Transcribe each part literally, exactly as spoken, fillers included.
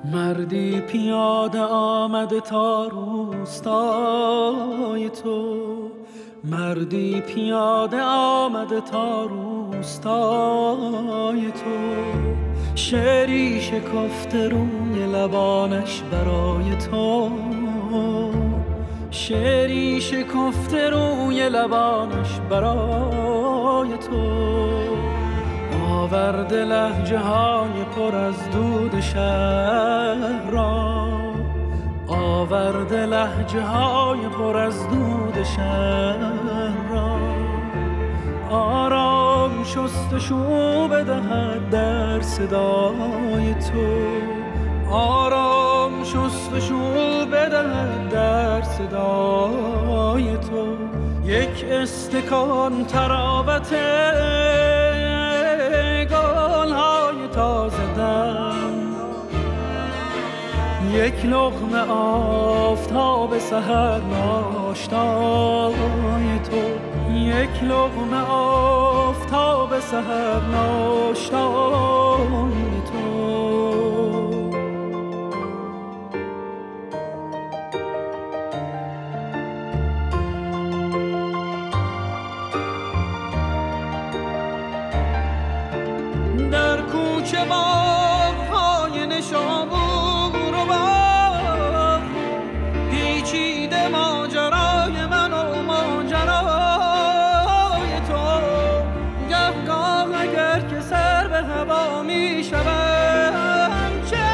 مردی پیاده آمده تا روستای تو، مردی پیاده آمده تا روستای تو، شعری شکفته روی لبانش برای تو، شعری شکفته روی لبانش برای تو، آورده لهجه های پر از دود شهر را، آورده لهجه های پر از دود شهر را، آرام شستشو بدهد در صدای تو، آرام شستشو بدهد در صدای تو، یک استکان تراوت گل‌های تازه دم، یک لقمه آفتاب سحر ناشتای تو، یک لقمه آفتاب سحر ناشتای تو. در کوچه باغ‌های نشابور و باغ پیچیده ماجرای من و ماجرای تو، گهگاه اگر که سر به هوا می شود چه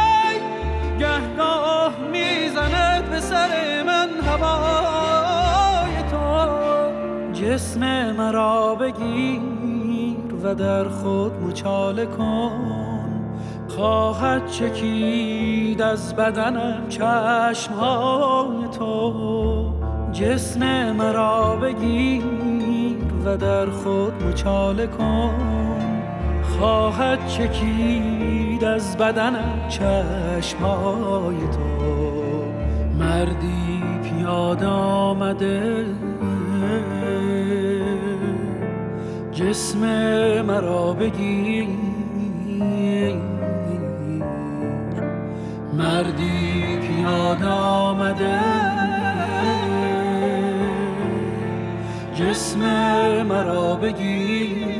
گهگاه میزند به سر من هوای تو، جسم مرا بگیر و در خود مچاله کن، خواهد چکید از بدنم چشمهای تو، جسم مرا بگیر و در خود مچاله کن، خواهد چکید از بدنم چشمهای تو، مردی پیاده آمده جسم مرا بگیر، مردی پیاده آمده جسم مرا بگیر.